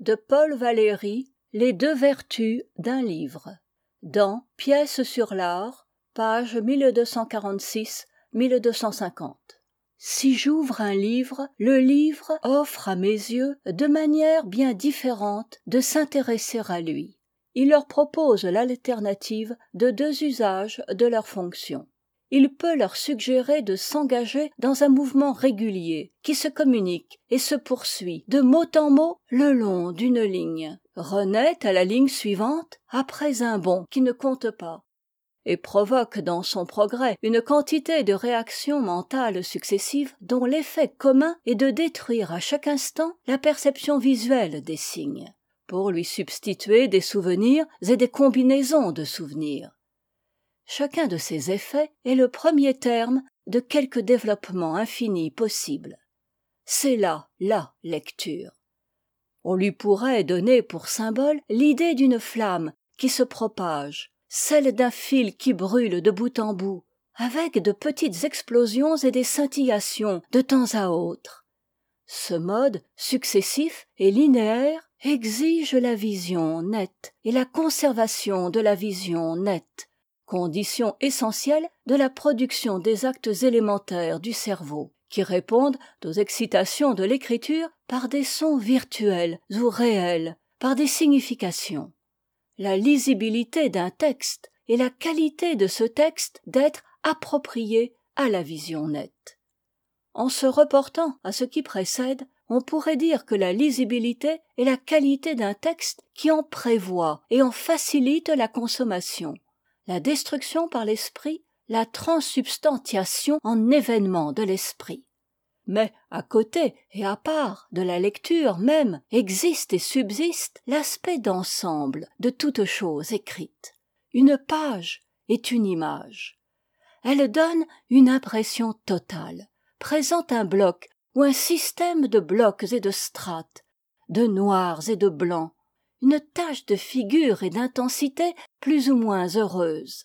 de Paul Valéry, Les deux vertus d'un livre. Dans Pièces sur l'art, page 1246-1250. Si j'ouvre un livre, le livre offre à mes yeux deux manières bien différentes de s'intéresser à lui. Il leur propose l'alternative de deux usages de leur fonction. Il peut leur suggérer de s'engager dans un mouvement régulier, qui se communique et se poursuit de mot en mot le long d'une ligne, renaît à la ligne suivante après un bond qui ne compte pas, et provoque dans son progrès une quantité de réactions mentales successives dont l'effet commun est de détruire à chaque instant la perception visuelle des signes, pour lui substituer des souvenirs et des combinaisons de souvenirs. Chacun de ces effets est le premier terme de quelque développement infini possible. C'est là la lecture. On lui pourrait donner pour symbole l'idée d'une flamme qui se propage, celle d'un fil qui brûle de bout en bout, avec de petites explosions et des scintillations de temps à autre. Ce mode successif et linéaire exige la vision nette et la conservation de la vision nette, condition essentielle de la production des actes élémentaires du cerveau, qui répondent aux excitations de l'écriture par des sons virtuels ou réels, par des significations. La lisibilité d'un texte et la qualité de ce texte d'être approprié à la vision nette. En se reportant à ce qui précède, on pourrait dire que la lisibilité est la qualité d'un texte qui en prévoit et en facilite la consommation, la destruction par l'esprit, la transsubstantiation en événement de l'esprit. Mais à côté et à part de la lecture même existe et subsiste l'aspect d'ensemble de toute chose écrite. Une page est une image. Elle donne une impression totale, présente un bloc ou un système de blocs et de strates, de noirs et de blancs, une tache de figure et d'intensité plus ou moins heureuse.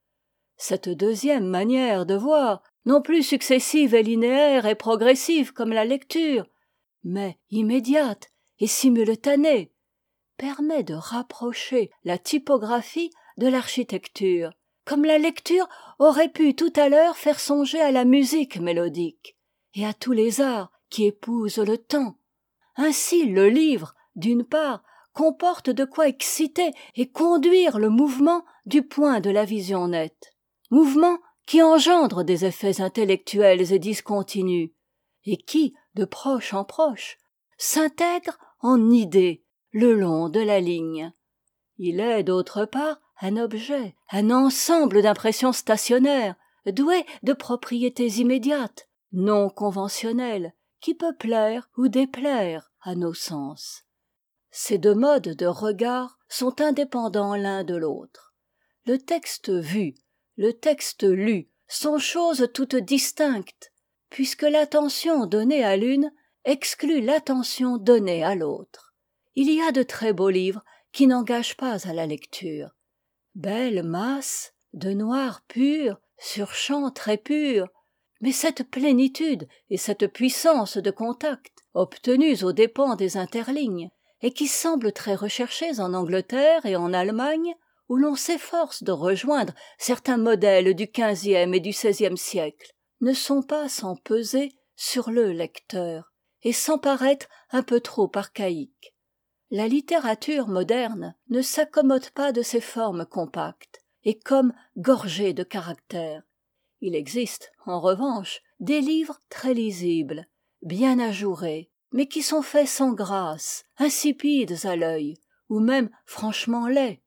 Cette deuxième manière de voir, non plus successive et linéaire et progressive comme la lecture, mais immédiate et simultanée, permet de rapprocher la typographie de l'architecture, comme la lecture aurait pu tout à l'heure faire songer à la musique mélodique et à tous les arts qui épousent le temps. Ainsi le livre, d'une part, comporte de quoi exciter et conduire le mouvement du point de la vision nette, mouvement qui engendre des effets intellectuels et discontinus, et qui, de proche en proche, s'intègre en idée le long de la ligne. Il est, d'autre part, un objet, un ensemble d'impressions stationnaires, doué de propriétés immédiates, non conventionnelles, qui peut plaire ou déplaire à nos sens. Ces deux modes de regard sont indépendants l'un de l'autre. Le texte vu, le texte lu sont choses toutes distinctes, puisque l'attention donnée à l'une exclut l'attention donnée à l'autre. Il y a de très beaux livres qui n'engagent pas à la lecture. Belle masse, de noir pur, sur champ très pur, mais cette plénitude et cette puissance de contact, obtenues aux dépens des interlignes, et qui semblent très recherchées en Angleterre et en Allemagne, où l'on s'efforce de rejoindre certains modèles du XVe et du XVIe siècle, ne sont pas sans peser sur le lecteur, et sans paraître un peu trop archaïques. La littérature moderne ne s'accommode pas de ces formes compactes, et comme gorgées de caractère. Il existe, en revanche, des livres très lisibles, bien ajourés, mais qui sont faits sans grâce, insipides à l'œil, ou même franchement laids.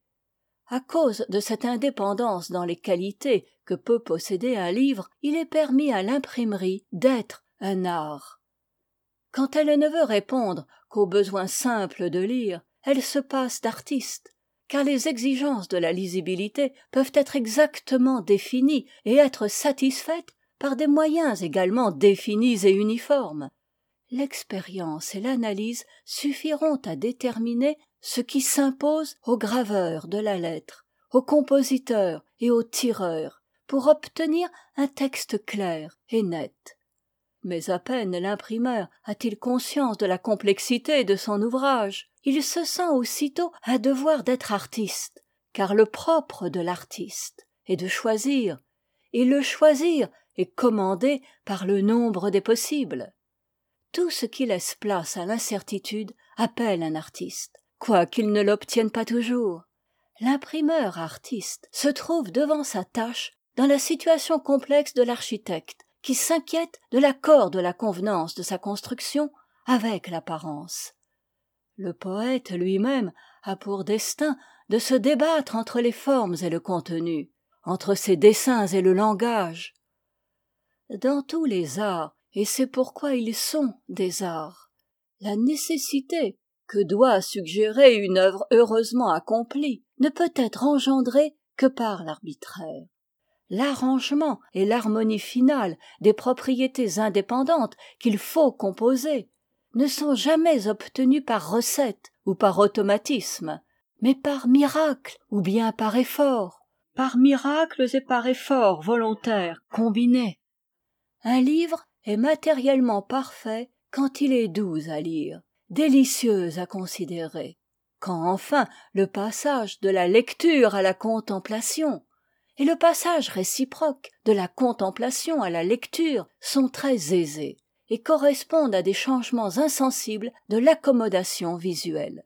À cause de cette indépendance dans les qualités que peut posséder un livre, il est permis à l'imprimerie d'être un art. Quand elle ne veut répondre qu'au besoin simple de lire, elle se passe d'artiste, car les exigences de la lisibilité peuvent être exactement définies et être satisfaites par des moyens également définis et uniformes. L'expérience et l'analyse suffiront à déterminer ce qui s'impose aux graveurs de la lettre, aux compositeurs et aux tireurs, pour obtenir un texte clair et net. Mais à peine l'imprimeur a-t-il conscience de la complexité de son ouvrage il se sent aussitôt un devoir d'être artiste, car le propre de l'artiste est de choisir, et le choisir est commandé par le nombre des possibles. Tout ce qui laisse place à l'incertitude appelle un artiste, quoiqu'il ne l'obtienne pas toujours. L'imprimeur artiste se trouve devant sa tâche dans la situation complexe de l'architecte qui s'inquiète de l'accord de la convenance de sa construction avec l'apparence. Le poète lui-même a pour destin de se débattre entre les formes et le contenu, entre ses dessins et le langage. Dans tous les arts, et c'est pourquoi ils sont des arts, la nécessité que doit suggérer une œuvre heureusement accomplie ne peut être engendrée que par l'arbitraire. L'arrangement et l'harmonie finale des propriétés indépendantes qu'il faut composer ne sont jamais obtenus par recette ou par automatisme, mais par miracle ou bien par effort, par miracles et par efforts volontaires combinés. Un livre est matériellement parfait quand il est doux à lire, délicieux à considérer, quand enfin le passage de la lecture à la contemplation et le passage réciproque de la contemplation à la lecture sont très aisés et correspondent à des changements insensibles de l'accommodation visuelle.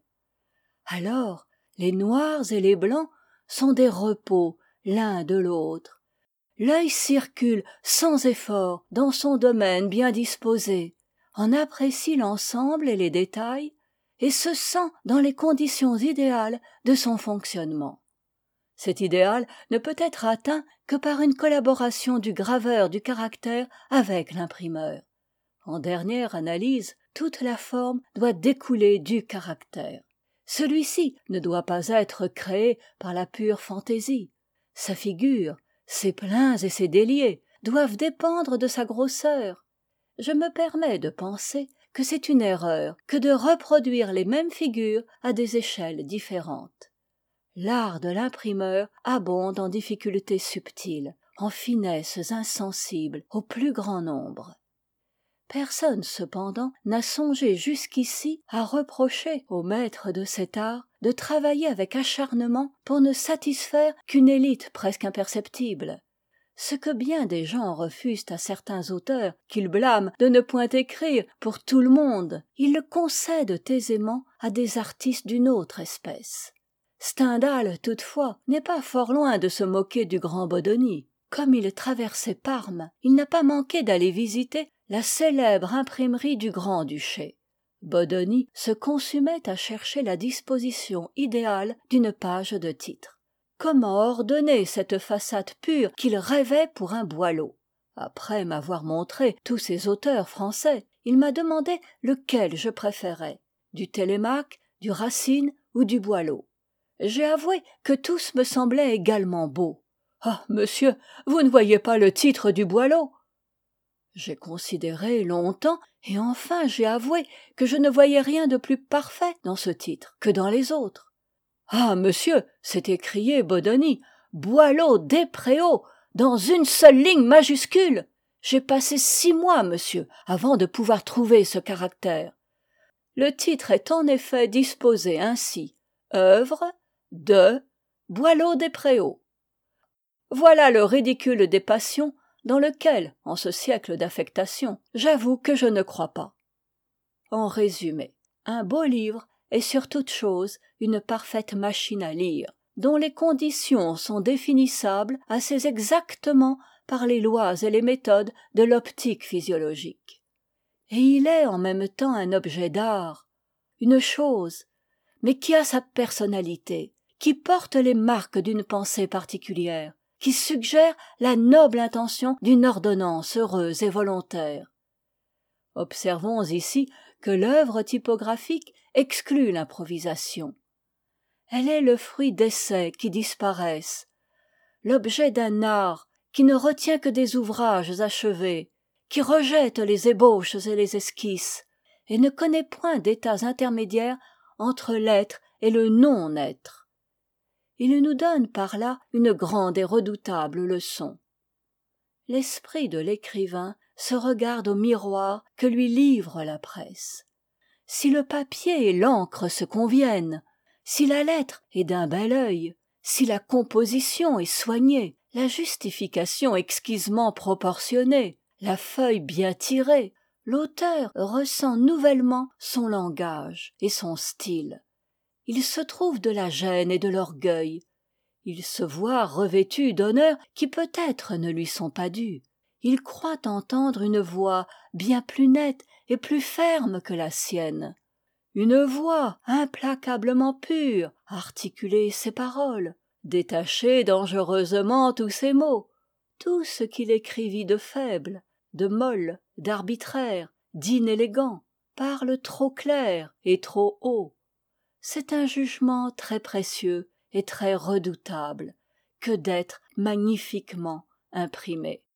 Alors, les noirs et les blancs sont des repos l'un de l'autre. L'œil circule sans effort dans son domaine bien disposé, en apprécie l'ensemble et les détails, et se sent dans les conditions idéales de son fonctionnement. Cet idéal ne peut être atteint que par une collaboration du graveur du caractère avec l'imprimeur. En dernière analyse, toute la forme doit découler du caractère. Celui-ci ne doit pas être créé par la pure fantaisie. Sa figure, ses pleins et ses déliés doivent dépendre de sa grosseur. Je me permets de penser que c'est une erreur que de reproduire les mêmes figures à des échelles différentes. L'art de l'imprimeur abonde en difficultés subtiles, en finesses insensibles au plus grand nombre. Personne cependant n'a songé jusqu'ici à reprocher au maître de cet art de travailler avec acharnement pour ne satisfaire qu'une élite presque imperceptible. Ce que bien des gens refusent à certains auteurs qu'ils blâment de ne point écrire pour tout le monde, ils le concèdent aisément à des artistes d'une autre espèce. Stendhal, toutefois, n'est pas fort loin de se moquer du grand Bodoni. Comme il traversait Parme, il n'a pas manqué d'aller visiter la célèbre imprimerie du Grand-Duché. Bodoni se consumait à chercher la disposition idéale d'une page de titre. Comment ordonner cette façade pure qu'il rêvait pour un Boileau? Après m'avoir montré tous ces auteurs français, il m'a demandé lequel je préférais, du Télémaque, du Racine ou du Boileau. J'ai avoué que tous me semblaient également beaux. Ah, monsieur, vous ne voyez pas le titre du Boileau? J'ai considéré longtemps, et enfin j'ai avoué que je ne voyais rien de plus parfait dans ce titre que dans les autres. Ah, monsieur, s'est écrié Bodoni, Boileau des Préaux, dans une seule ligne majuscule. J'ai passé 6 mois, monsieur, avant de pouvoir trouver ce caractère. Le titre est en effet disposé ainsi. Œuvre de Boileau des Préaux. Voilà le ridicule des passions dans lequel, en ce siècle d'affectation, j'avoue que je ne crois pas. En résumé, un beau livre est sur toute chose une parfaite machine à lire, dont les conditions sont définissables assez exactement par les lois et les méthodes de l'optique physiologique. Et il est en même temps un objet d'art, une chose, mais qui a sa personnalité, qui porte les marques d'une pensée particulière, qui suggère la noble intention d'une ordonnance heureuse et volontaire. Observons ici que l'œuvre typographique exclut l'improvisation. Elle est le fruit d'essais qui disparaissent, l'objet d'un art qui ne retient que des ouvrages achevés, qui rejette les ébauches et les esquisses, et ne connaît point d'états intermédiaires entre l'être et le non-être. Il nous donne par là une grande et redoutable leçon. L'esprit de l'écrivain se regarde au miroir que lui livre la presse. si le papier et l'encre se conviennent, si la lettre est d'un bel œil, si la composition est soignée, la justification exquisement proportionnée, la feuille bien tirée, l'auteur ressent nouvellement son langage et son style. Il se trouve de la gêne et de l'orgueil. Il se voit revêtu d'honneurs qui peut-être ne lui sont pas dus. Il croit entendre une voix bien plus nette et plus ferme que la sienne. Une voix implacablement pure articuler ses paroles, détacher dangereusement tous ses mots, tout ce qu'il écrivit de faible, de molle, d'arbitraire, d'inélégant, parle trop clair et trop haut. C'est un jugement très précieux et très redoutable que d'être magnifiquement imprimé.